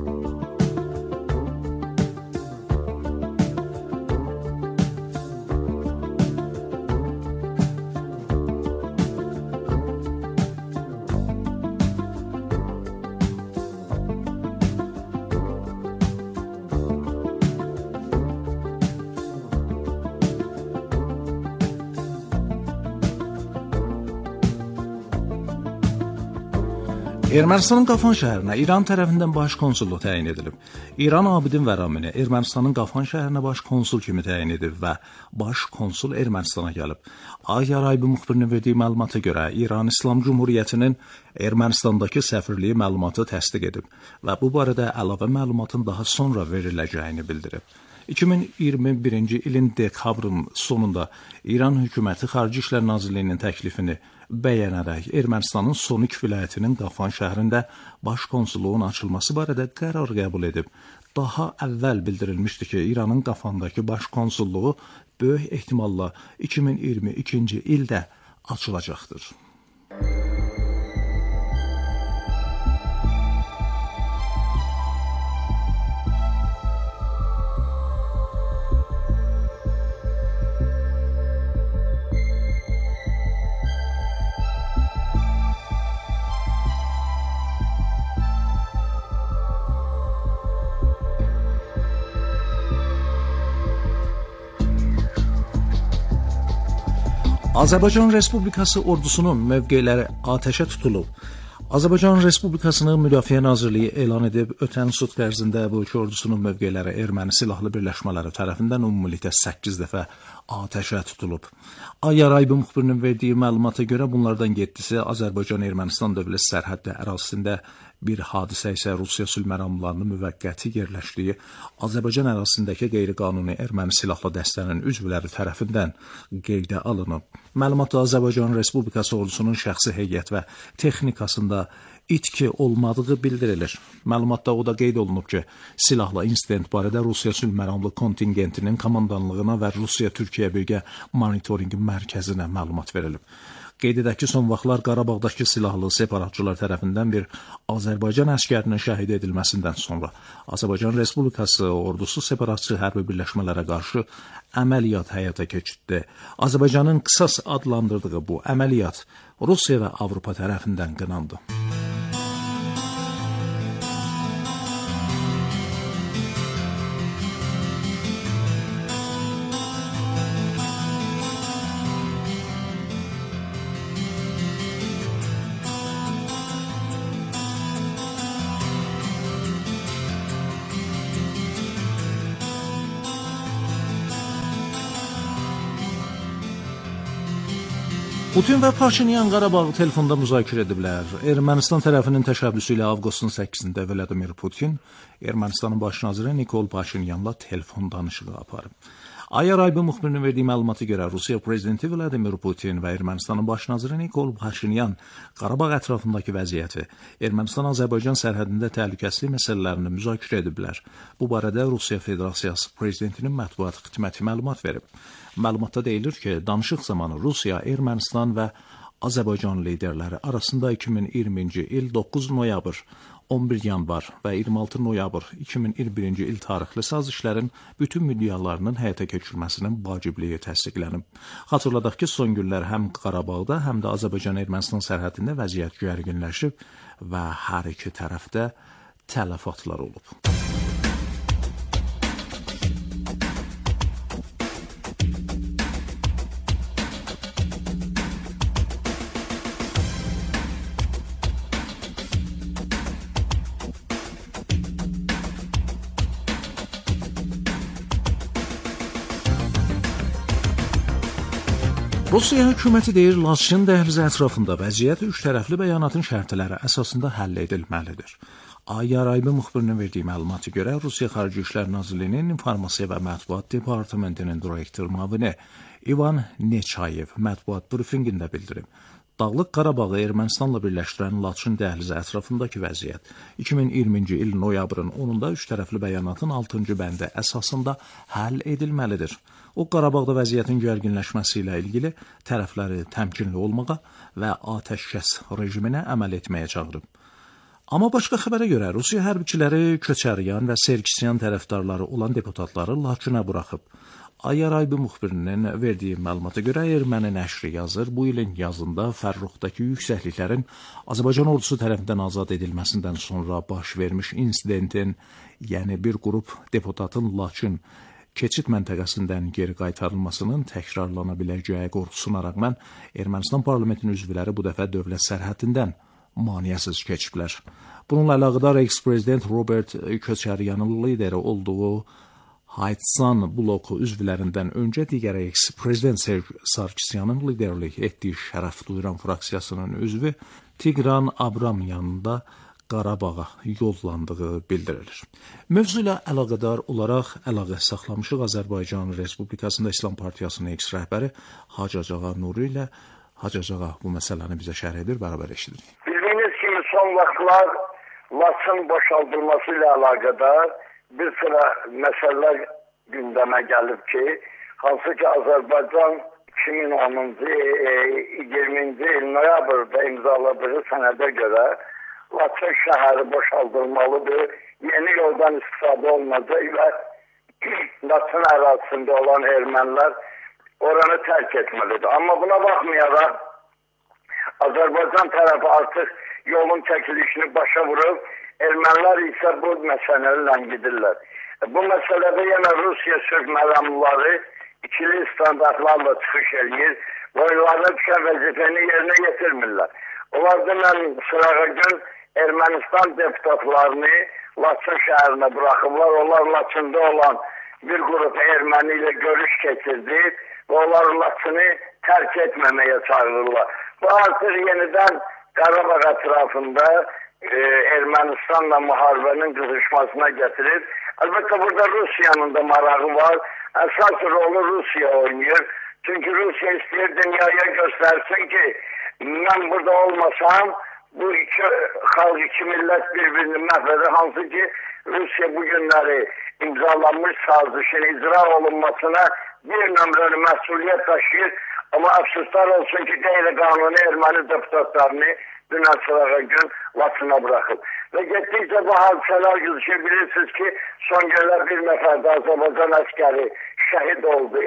Ermənistanın Qafan şəhərinə İran tərəfindən baş konsulluq təyin edilib. İran Abidin Vəramini Ermənistanın Qafan şəhərinə baş konsul kimi təyin edib və baş konsul Ermənistana gəlib. Ay Araybi müxbirinin verdiyi məlumata görə İran İslam Cumhuriyyətinin Ermənistandakı səfirliyi məlumatı təsdiq edib və bu barədə əlavə məlumatın daha sonra veriləcəyini bildirib. iki min iyirmi birinci ilin dekabrın sonunda İran hökuməti Xarici İşlər Nazirliyinin təklifini bəyənərək Ermənistanın son iki vilayətinin Qafan şəhərində baş konsulluğun açılması barədə qərar qəbul edib. Daha əvvəl bildirilmişdi ki, İranın Qafandakı baş konsulluğu böyük ehtimalla iki min iyirmi ikinci ildə açılacaqdır. Azərbaycan Respublikası ordusunun mövqeləri atəşə tutulub. Azərbaycan Respublikasının Müdafiə Nazirliyi elan edib, ötən sutq ərzində bu iki ordusunun mövqeləri erməni silahlı birləşmələri tərəfindən ümumilikdə səkkiz dəfə atəşə tutulub. Ay Araybi müxbirinin verdiyi məlumata görə bunlardan yeddisi Azərbaycan-Ermənistan dövlət sərhəddi ərazisində, bir hadisə isə Rusiya sülhməramlarının müvəqqəti yerləşdiyi Azərbaycan ərazisindəki qeyri-qanuni erməni silahlı dəstənin üzvləri tərəfindən qeydə alınıb. Məlumatda Azərbaycan Respublikası ordusunun şəxsi heyət və texnikasında itki olmadığı bildirilir. Məlumatda o da qeyd olunub ki, silahlı insident barədə Rusiya sülhməramlı kontingentinin komandanlığına və Rusiya-Türkiyə birgə monitoringi mərkəzinə məlumat verilib. Qeyd edək ki, son vaxtlar Qarabağdakı silahlı separatçılar tərəfindən bir Azərbaycan əskərinin şəhid edilməsindən sonra Azərbaycan Respublikası ordusu separatçı hərbi birləşmələrə qarşı əməliyyat həyata keçirdi. Azərbaycanın qısas adlandırdığı bu əməliyyat Rusiya və Avropa tərəfindən qınandı. Putin və Paşinyan Qarabağı telefonda müzakirə ediblər. Ermənistan tərəfinin təşəbbüsü ilə avqustun səkkizində Vladimir Putin Ermənistanın baş naziri Nikol Paşinyanla telefon danışığı aparıb. Ay Araybi müxbirinin verdiyi məlumata görə Rusiya prezidenti Vladimir Putin və Ermənistanın baş naziri Nikol Paşinyan Qarabağ ətrafındakı vəziyyəti, Ermənistan-Azərbaycan sərhədində təhlükəsizlik məsələlərini müzakirə ediblər. Bu barədə Rusiya Federasiyası prezidentinin mətbuat xidməti məlumat verib. Məlumatda deyilir ki, danışıq zamanı Rusiya, Ermənistan və Azərbaycan liderləri arasında iki min iyirminci il doqquz noyabr, on bir yanvar və iyirmi altı noyabr iki min iyirmi birinci il tarixli sazişlərin bütün müddəalarının həyata keçirilməsinin vacibliyi təsdiqlənib. Xatırladaq ki, son günlər həm Qarabağda, həm də Azərbaycan-Ermənistan sərhədində vəziyyət gərginləşib və hər iki tərəfdə tələfatlar olub. Rusiya hökuməti deyir, Laçın dəhlizi ətrafında vəziyyət üç tərəfli bəyanatın şərtləri əsasında həll edilməlidir. Ay Yaraybi müxbirinin verdiyi məlumata görə Rusiya Xarici İşlər Nazirliyinin İnformasiya və Mətbuat Departamentinin direktor müavini İvan Neçayev mətbuat brifinqində bildirib. Dağlıq Qarabağı Ermənistanla birləşdirən Laçın dəhlizi ətrafındakı vəziyyət iki min iyirminci il noyabrın onunda üç tərəfli bəyanatın altıncı bəndi əsasında həll edilməlidir. O, Qarabağda vəziyyətin gərginləşməsi ilə ilgili tərəfləri təmkinli olmağa və atəşkəs rejiminə əməl etməyə çağırıb. Amma başqa xəbərə görə Rusiya hərbiçiləri Köçəryan və Serkisyan tərəfdarları olan deputatları Laçına buraxıb. Ay Yaraybi müxbirinin verdiyi məlumata görə erməni nəşri yazır, bu ilin yazında Fərruxdakı yüksəkliklərin Azərbaycan ordusu tərəfindən azad edilməsindən sonra baş vermiş insidentin, yəni bir qrup deputatın Laçın keçid məntəqəsindən geri qaytarılmasının təkrarlana biləcəyi qorxusuna rəğmən Ermənistan parlamentinin üzvləri bu dəfə dövlət sərhəddindən maneəsiz keçiblər. Bununla əlaqədar eks-prezident Robert Köçəryanın lideri olduğu Haytsan bloku üzvlərindən öncə digər eks-prezident Serj Sarkisyanın liderlik etdiyi Şərəf Duyuran fraksiyasının üzvü Tigran Abramyanın da Qarabağa yollandığı bildirilir. Mövzu ilə əlaqədar olaraq əlaqə saxlamışıq Azərbaycan Respublikasında İslam Partiyasının eks-rəhbəri Hacıağa Nuri ilə. Hacıağa bu məsələni bizə şərh edir, bərabər eşidirik. Bildiyiniz kimi son vaxtlar Laçın boşaldılması ilə əlaqədar bir sıra məsələlər gündəmə gəlib ki, hansı ki Azərbaycan iki min onuncu iyirminci il noyabrda imzaladığı sənədə görə Laçın şəhəri boşaldılmalıdır, yeni yoldan istifadə olunacaq və Laçın ərazisində olan ermənilər oranı tərk etməlidir. Amma buna baxmayaraq Azərbaycan tərəfi artıq yolun çəkilişini başa vurub, ermənilər isə bu məsələlərlə gidirlər. Bu məsələdə yenə Rusiya sülh məramlıları ikili standartlarla çıxış edir və onlarına düşən vəzifəni yerinə yetirmirlər. Onlar dünən sırağa gün Ermənistan deputatlarını Laçın şəhərinə buraxıblar. Onlar Laçında olan bir qrup erməni ilə görüş keçirdi və onlar Laçını tərk etməməyə çağırırlar. Bu artıq yenidən Qarabağ ətrafında e, Ermənistanla müharibənin qızışmasına getirir. Əlbəttə burada Rusiyanın da marağı var. Əsas rolu Rusiya oynayır. Çünki Rusiya istəyir dünyaya göstərsin ki, mən burada olmasam, bu iki xalq, iki millət bir-birini məhv edir. Hansı ki, Rusiya bu günləri imzalanmış sazişin icra olunmasına bir nömrəli məsuliyyət daşıyır. Amma əfsuslar olsun ki, qeyri-qanuni erməni deputatlarını dünən sırağa gün Laçına buraxıb. Və getdikcə bu hadisələr gözükür. Bilirsiniz ki, son günlər bir nəfər də Azərbaycan əskəri şəhid oldu.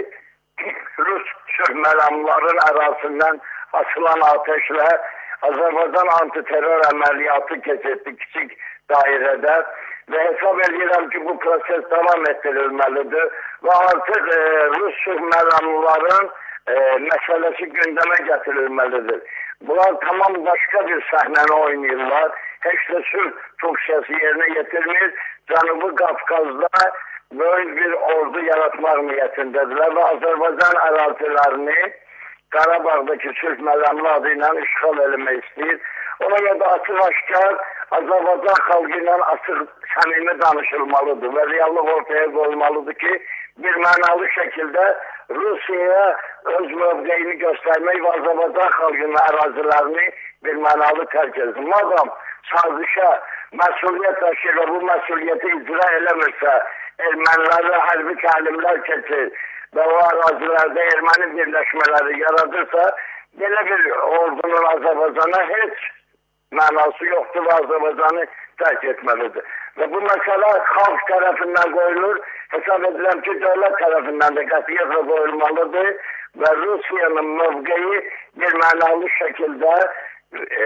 Rus sülh məramlıların arasından açılan ateşlə Azərbaycan antiterror əməliyyatı keçirdi kiçik dairədə və hesab edirəm ki, bu proses davam etdirilməlidir və artıq e, Rus sülh məramlıların e, məsələsi gündəmə gətirilməlidir. Bunlar tamam başqa bir səhnəni oynayırlar. Heç də sülh funksiyası yerinə yetirmir. Cənubi Qafqazda böyük bir ordu yaratmaq niyyətindədirlər və Azərbaycan ərazilərini Qarabağdakı sülh məramlı adı ilə işğal eləmək istəyir. Ona görə də açıq-aşkar Azərbaycan xalqı ilə açıq səmimi danışılmalıdır və reallıq ortaya qoyulmalıdır ki, bir mənalı şəkildə Rusiyaya öz mövqeyini göstərmək və Azərbaycan xalqının ərazilərini bir mənalı tərk etsin. Madam sazişə məsuliyyət daşıyır və bu məsuliyyəti icra eləmirsə, ermənilərlə hərbi təlimlər keçir və o ərazilərdə erməni birləşmələri yaradırsa, belə bir ordunun Azərbaycana heç mənası yoxdur və Azərbaycanı tərk etməlidir. Və bu məsələ xalq tərəfindən qoyulur, hesab edirəm ki, dövlət tərəfindən də qətiyyətlə qoyulmalıdır və Rusiyanın mövqeyi bir mənalı şəkildə e,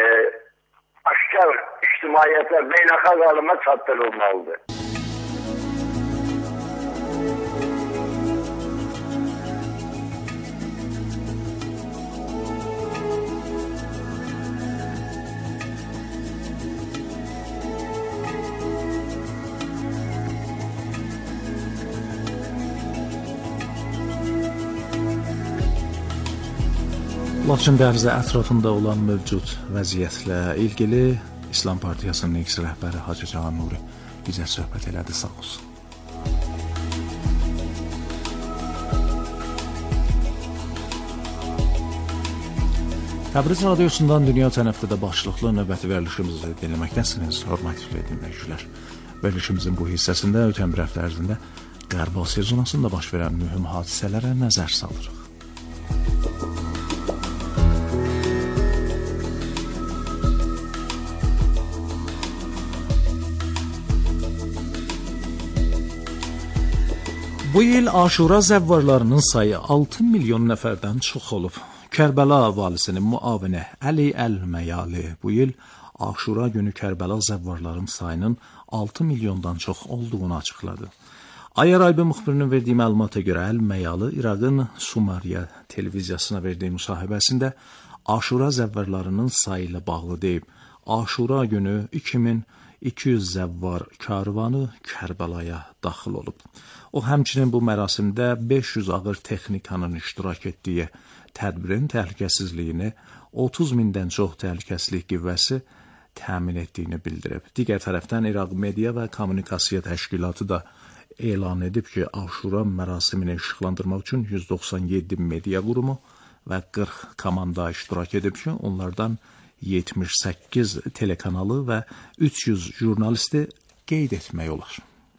aşkar ictimaiyyətə, beynəlxalq aləmə çatdırılmalıdır. Laçın dəhlizi ətrafında olan mövcud vəziyyətlə ilgili İslam Partiyasının eks rəhbəri Hacı Cahan Nuri bizə söhbət elədi, sağ olsun. Təbriz radiosundan dünya tənəffüdə başlıqlı növbəti verilişimizi dinləməkdəsiniz, hörmətli dinləyicilər. Verilişimizin bu hissəsində ötən bir həftə ərzində Qərb Asiya zonasında baş verən mühüm hadisələrə nəzər salırıq. Bu il Aşura zəvvarlarının sayı altı milyon nəfərdən çox olub. Kərbəla valisinin müavini Əli Əl-Məyali bu il Aşura günü Kərbəla zəvvarların sayının altı milyondan çox olduğunu açıqladı. Aya Raybi müxbirinin verdiyi məlumata görə Əl-Məyalı İraqın Sumariya televiziyasına verdiyi müsahibəsində Aşura zəvvarlarının sayı ilə bağlı deyib. Aşura günü iki min iki yüz zəvvar karvanı Kərbəlaya daxil olub. O həmçinin bu mərasimdə beş yüz ağır texnikanın iştirak etdiyi tədbirin təhlükəsizliyini otuz mindən çox təhlükəsizlik qüvvəsi təmin etdiyini bildirib. Digər tərəfdən İraq Media və Kommunikasiya Təşkilatı da elan edib ki, Aşura mərasimini işıqlandırmaq üçün yüz doxsan yeddi media qurumu və qırx komanda iştirak edib ki, onlardan yetmiş səkkiz telekanalı və üç yüz jurnalisti qeyd etmək olar.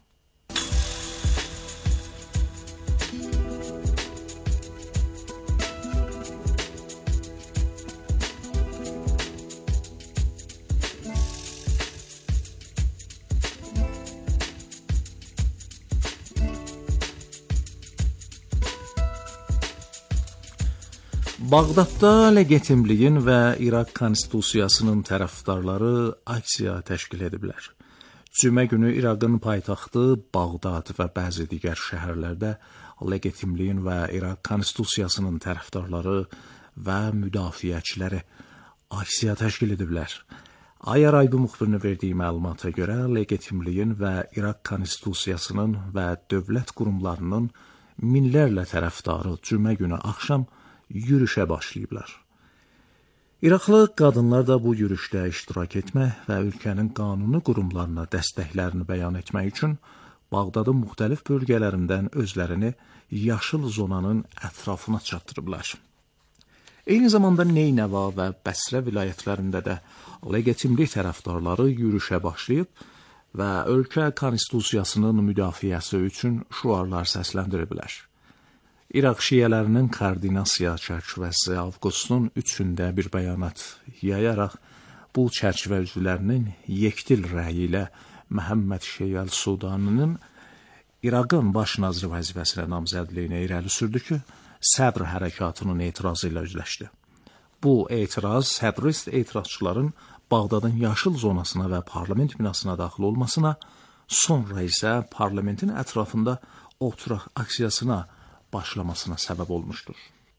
Bağdadda legitimliyin və İraq konstitusiyasının tərəfdarları aksiya təşkil ediblər. Cümə günü İraqın paytaxtı Bağdad və bəzi digər şəhərlərdə legitimliyin və İraq konstitusiyasının tərəfdarları və müdafiəçiləri aksiya təşkil ediblər. Aya Raybi müxbirinin verdiyi məlumata görə legitimliyin və İraq konstitusiyasının və dövlət qurumlarının minlərlə tərəfdarı cümə günü axşam yürüşə başlayıblar. İraqlı qadınlar da bu yürüşdə iştirak etmək və ölkənin qanuni qurumlarına dəstəklərini bəyan etmək üçün Bağdadın müxtəlif bölgələrindən özlərini yaşıl zonanın ətrafına çatdırıblar. Eyni zamanda Neynəva və Bəsrə vilayətlərində də legitimlik tərəfdarları yürüşə başlayıb və ölkə konstitusiyasının müdafiəsi üçün şüarlar səsləndiriblər. İraq şiyələrinin koordinasiya çərçivəsi avqustun üçündə bir bəyanat yayaraq bu çərçivə üzvlərinin yekdil rəyi ilə Məhəmməd Şeyəl Sudaninin İraqın baş naziri vəzifəsinə namzədliyini irəli sürdü ki, sədr hərəkatının etirazı ilə üzləşdi. Bu etiraz sədrist etirazçıların Bağdadın yaşıl zonasına və parlament binasına daxil olmasına, sonra isə parlamentin ətrafında oturaq aksiyasına başlamasına səbəb olmuşdur.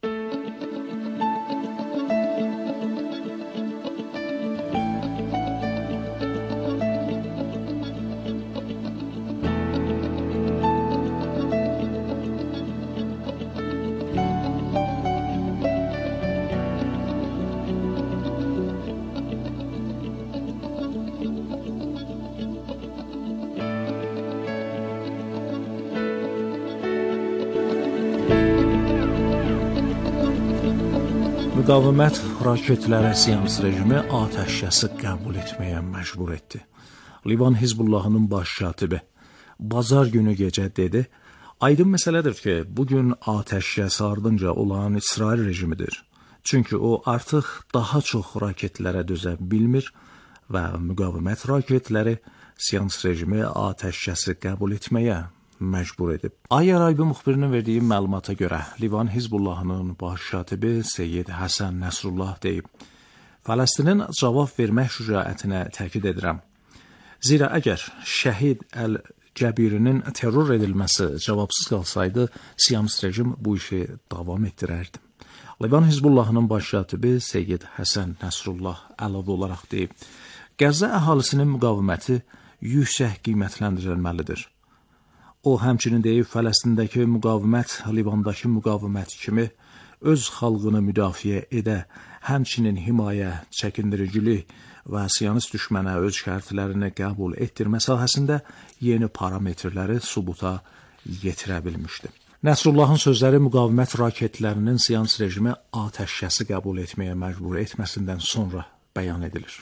Müqavimət raketləri Siyonist rejimi atəşkəsi qəbul etməyə məcbur etdi. Livan Hizbullahının baş katibi bazar günü gecə dedi, aydın məsələdir ki, bugün atəşkəs ardınca olan İsrail rejimidir. Çünki o artıq daha çox raketlərə dözə bilmir və müqavimət raketləri Siyonist rejimi atəşkəsi qəbul etməyə məcbur edib. Aya Raybi müxbirinin verdiyi məlumata görə Livan Hizbullahının baş katibi Seyyid Həsən Nəsrullah deyib, Fələstinin cavab vermək şücaətinə təkid edirəm. Zira əgər şəhid Əl-Cəbirinin terror edilməsi cavabsız qalsaydı, Siyonist rejim bu işi davam etdirərdi. Livan Hizbullahının baş katibi Seyyid Həsən Nəsrullah əlavə olaraq deyib, Qəzza əhalisinin müqaviməti yüksək qiymətləndirilməlidir. O, həmçinin deyib, Fələstindəki müqavimət Livandakı müqavimət kimi öz xalqını müdafiə edə, həmçinin himayə, çəkindiricilik və siyonist düşmənə öz şərtlərini qəbul etdirmə sahəsində yeni parametrləri sübuta yetirə bilmişdi. Nəsrullahın sözləri müqavimət raketlərinin siyonist rejimi atəşkəsi qəbul etməyə məcbur etməsindən sonra bəyan edilir.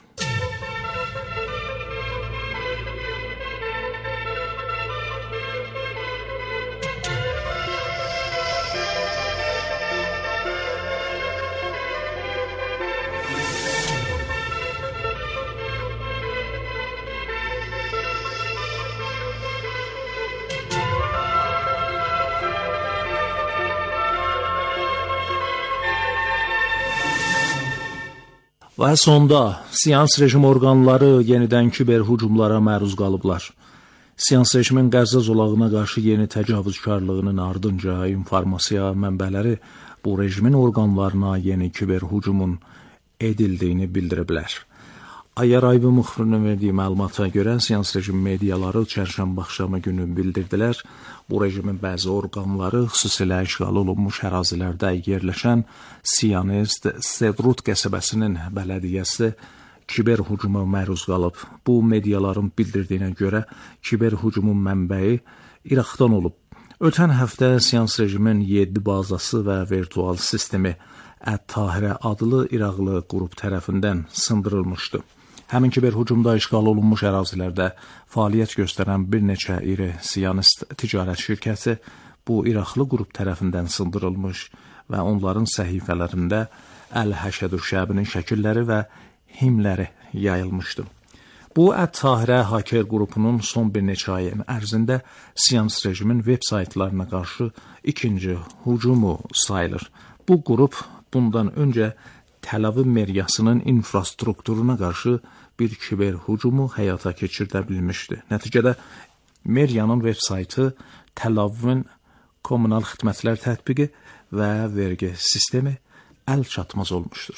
Və sonda siyonist rejim orqanları yenidən kiber hücumlara məruz qalıblar. Siyonist rejimin Qəzza zolağına qarşı yeni təcavüzkarlığının ardınca informasiya mənbələri bu rejimin orqanlarına yeni kiber hücumun edildiyini bildiriblər. Ayyar Ayıbı müxbirinin verdiyi məlumata görə siyonist rejim mediaları çərşənbə axşamı günü bildirdilər. Bu rejimin bəzi orqanları xüsusilə işğal olunmuş ərazilərdə yerləşən siyonist Sedrut qəsəbəsinin bələdiyyəsi kiber hücuma məruz qalıb. Bu mediaların bildirdiyinə görə kiber hücumun mənbəyi İraqdan olub. Ötən həftə siyonist rejimin yeddi bazası və virtual sistemi Ət-Tahirə adlı İraqlı qrup tərəfindən sındırılmışdı. Həmin kiber hücumda işğal olunmuş ərazilərdə fəaliyyət göstərən bir neçə iri siyonist ticarət şirkəti bu İraqlı qrup tərəfindən sındırılmış və onların səhifələrində Əl-Həşədü Şəbinin şəkilləri və himləri yayılmışdı. Bu Ət-Tahirə haker qrupunun son bir neçə ay ərzində siyonist rejimin veb saytlarına qarşı ikinci hücumu sayılır. Bu qrup bundan öncə Təl-Aviv meriyasının infrastrukturuna qarşı bir kiber hücumu həyata keçirdə bilmişdi. Nəticədə meriyanın veb saytı Təl-Avivin kommunal xidmətlər tətbiqi və vergi sistemi əl çatmaz olmuşdur.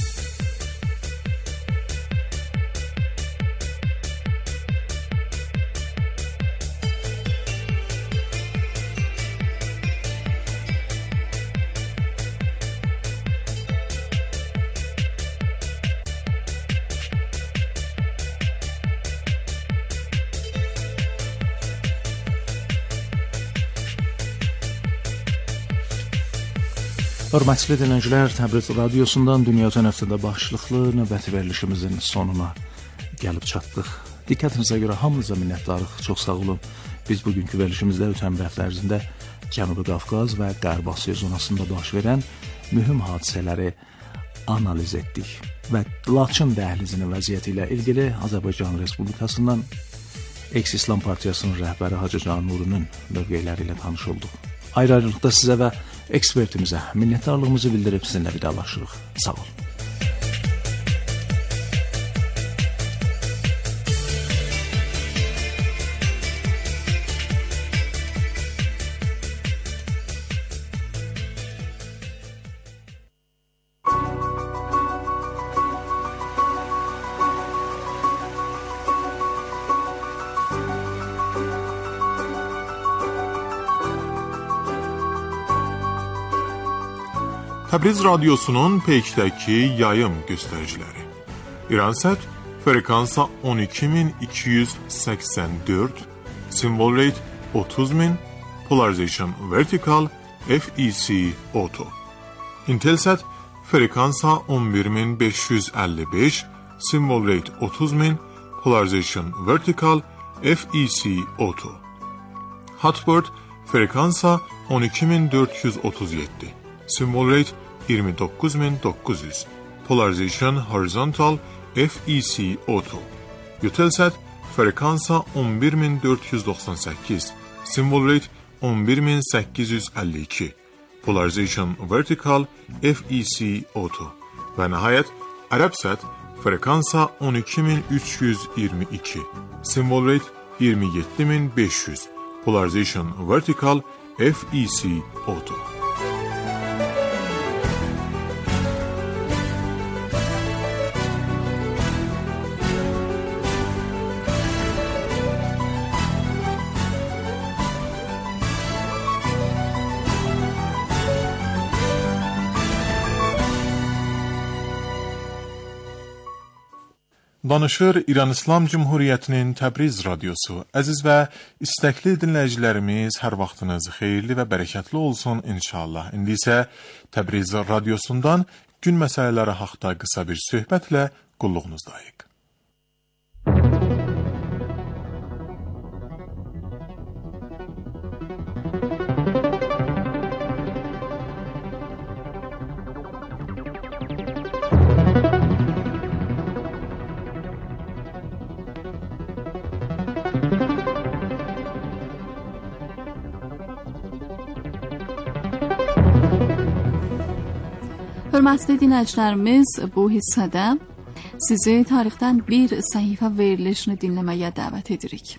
Hörmətli dinləyicilər, Təbriz radiosundan Dünya Ötən həftədə başlıqlı növbəti verilişimizin sonuna gəlib çatdıq. Diqqətinizə görə hamınıza minnətdarıq, çox sağ olun. Biz bugünkü verilişimizdə ötən bir həftə ərzində Cənubi Qafqaz və Qərb Asiya zonasında baş verən mühüm hadisələri analiz etdik və Laçın dəhlizinin vəziyyəti ilə ilgili Azərbaycan Respublikasından Eks-İslam Partiyasının rəhbəri Hacı Can Nurunun mövqeləri ilə tanış olduq. Ayrı-ayrılıqda sizə və ekspertimizə minnətdarlığımızı bildirib sizinlə vidalaşırıq. Sağ olun. Təbriz radiosunun Peykdəki yayım göstəriciləri. İransat frekansa on iki min iki yüz səksən dörd, symbol rate otuz min, polarization vertical, F E C auto. Intelsat frekansa on bir min beş yüz əlli beş, symbol rate otuz min, polarization vertical, F E C auto. Hotbird frekansa on iki min dörd yüz otuz yeddi, symbol rate iyirmi doqquz min doqquz yüz, polarization horizontal, F E C auto. Eutelsat frekansa on bir min dörd yüz doxsan səkkiz, symbol rate on bir min səkkiz yüz əlli iki, polarization vertical, F E C auto. Və nəhayət Ərəbsat frekansa on iki min üç yüz iyirmi iki, symbol rate iyirmi yeddi min beş yüz, polarization vertical, F E C auto. Danışır İran İslam Cumhuriyyətinin Təbriz radiosu. Əziz və istəkli dinləyicilərimiz, hər vaxtınız xeyirli və bərəkətli olsun inşallah. İndi isə Təbriz radiosundan gün məsələləri haqqında qısa bir söhbətlə qulluğunuzdayıq. Hörmətli dinləyicilərimiz, bu hissədə sizi tarixdən bir səhifə verilişini dinləməyə dəvət edirik.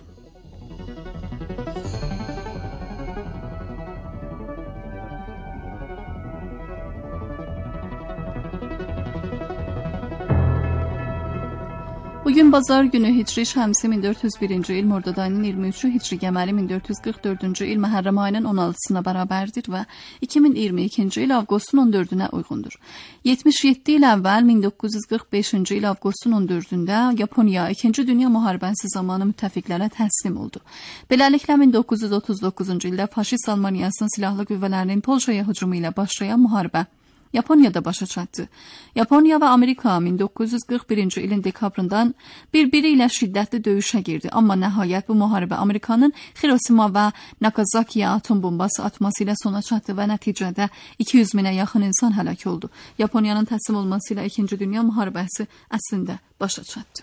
Bugün bazar günü Hicri Şəmsi min dörd yüz birinci il, Mordad ayının iyirmi üçü, Hicri Qəməri min dörd yüz qırx dördüncü il Məhərrəm ayının on altısına bərabərdir və iki min iyirmi ikinci il avqustun on dördünə uyğundur. yetmiş yeddi il əvvəl min doqquz yüz qırx beşinci il avqustun on dördündə Yaponiya ikinci Dünya müharibəsi zamanı müttəfiqlərə təslim oldu. Beləliklə min doqquz yüz otuz doqquzuncu ildə faşist Almaniyasının silahlı qüvvələrinin Polşaya hücumu ilə başlayan müharibə Yaponiyada başa çatdı. Yaponiya və Amerika min doqquz yüz qırx birinci ilin dekabrından bir-biri ilə şiddətli döyüşə girdi. Amma nəhayət bu müharibə Amerikanın Hiroşima və Nagasakiyə atom bombası atması ilə sona çatdı və nəticədə iki yüz minə yaxın insan həlak oldu. Yaponiyanın təslim olması ilə ikinci Dünya müharibəsi əslində başa çatdı.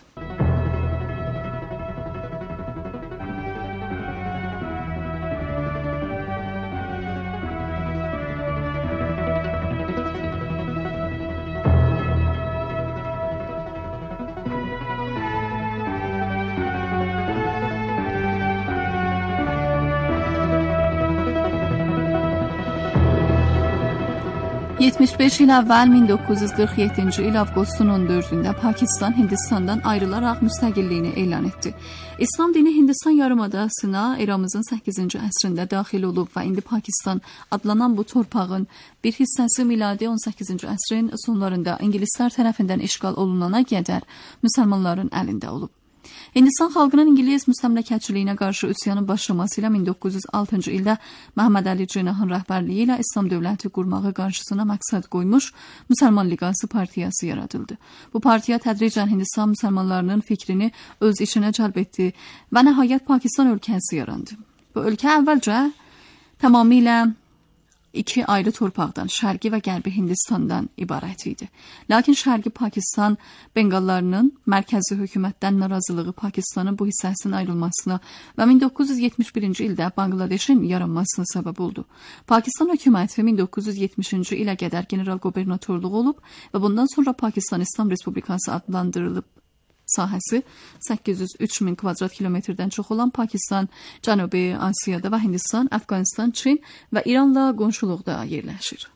yetmiş beş il əvvəl min doqquz yüz qırx yeddinci il avqustun on dördündə Pakistan Hindistandan ayrılaraq müstəqilliyini elan etdi. İslam dini Hindistan yarımadasına eramızın səkkizinci əsrində daxil olub və indi Pakistan adlanan bu torpağın bir hissəsi miladi on səkkizinci əsrin sonlarında İngilislər tərəfindən işğal olunana qədər müsəlmanların əlində olub. Hindistan xalqının İngilis müstəmləkəçiliyinə qarşı üsyanın başlaması ilə min doqquz yüz altıncı ildə Məhəmməd Əli Cinahın rəhbərliyi ilə İslam dövləti qurmağı qarşısına məqsəd qoymuş Müsəlman Liqası partiyası yaradıldı. Bu partiya tədricən Hindistan müsəlmanlarının fikrini öz içinə cəlb etdi və nəhayət Pakistan ölkəsi yarandı. Bu ölkə əvvəlcə tamamilə iki ayrı torpaqdan, Şərqi və Qərbi Hindistandan ibarət idi. Lakin Şərqi Pakistan Bengallarının mərkəzi hökumətdən narazılığı Pakistanın bu hissəsinin ayrılmasına və min doqquz yüz yetmiş birinci ildə Bangladeşin yaranmasına səbəb oldu. Pakistan hökuməti min doqquz yüz yetmişinci ilə qədər general qubernatorluğu olub və bundan sonra Pakistan İslam Respublikası adlandırılıb. Sahəsi səkkiz yüz üç min kvadrat kilometrdən çox olan Pakistan, Cənubi Asiyada və Hindistan, Əfqanistan, Çin və İranla qonşuluqda yerləşir.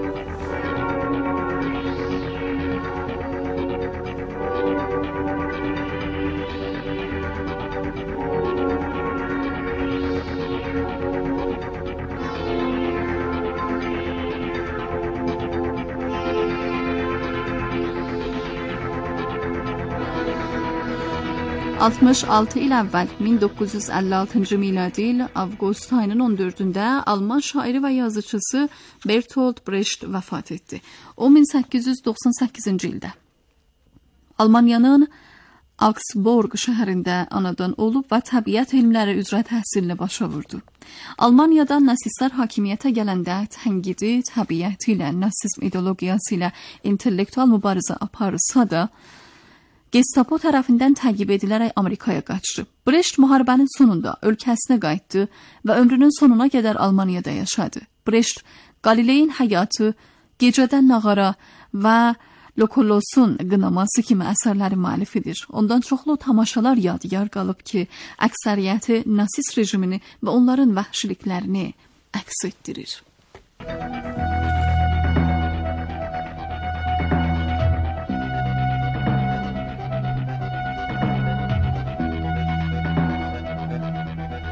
altmış altı il əvvəl min doqquz yüz əlli altıncı miladi il avqust ayının on dördündə Alman şairi və yazıçısı Bertolt Brecht vəfat etdi. O min səkkiz yüz doxsan səkkizinci ildə Almaniyanın Augsburg şəhərində anadan olub və təbiət elmləri üzrə təhsilini başa vurdu. Almaniyadan nasistlər hakimiyyətə gələndə tənqidi təbiəti ilə, nasizm ideologiyası ilə intellektual mübarizə aparsa da, Gestapo tərəfindən təqib edilərək Amerikaya qaçdı. Brecht müharibənin sonunda ölkəsinə qayıtdı və ömrünün sonuna qədər Almaniyada yaşadı. Brecht, Qalileyin həyatı, Gecədən nağara və Lokolosun qınaması kimi əsərləri müəllifidir. Ondan çoxlu tamaşalar yadigar qalıb ki, əksəriyyəti nasist rejimini və onların vəhşiliklərini əks etdirir.